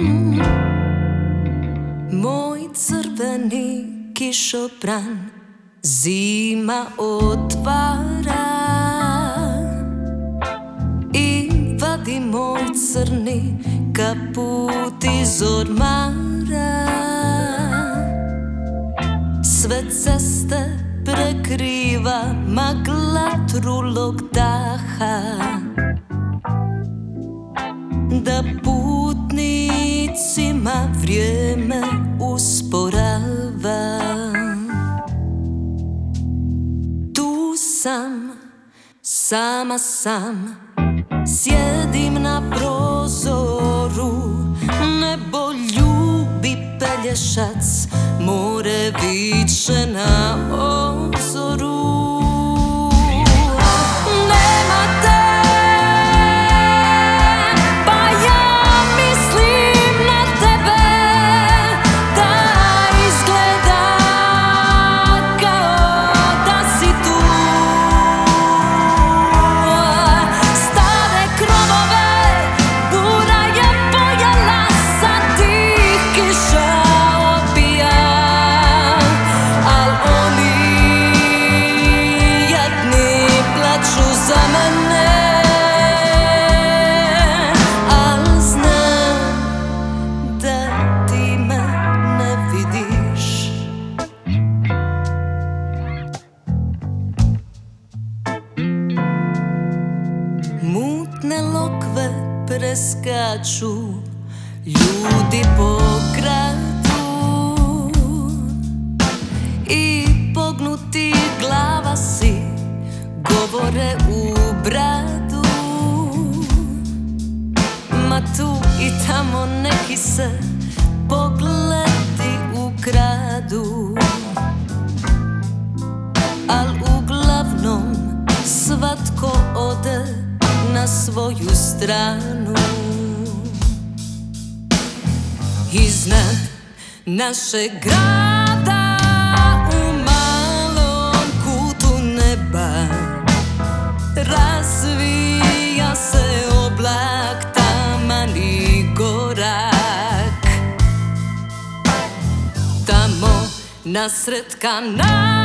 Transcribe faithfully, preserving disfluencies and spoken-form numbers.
Moj crveni kišobran zima otvara i vadi moj crni kaput iz ormara. Sve ceste prekriva magla trulog daha, da putnicima vrijeme usporava. Tu sam, sama sam, sjedim na prozoru. Nebo ljubi pelješac, more viče na obzoru. Mutne lokve preskaču ljudi po gradu i pognuti glava si govore u bradu. Ma tu i tamo neki se pogledi ukradu, al uglavnom svatko ode na svoju stranu. Iznad našeg grada u malom kutu neba razvija se oblak taman i gorak. Tamo nasred kanala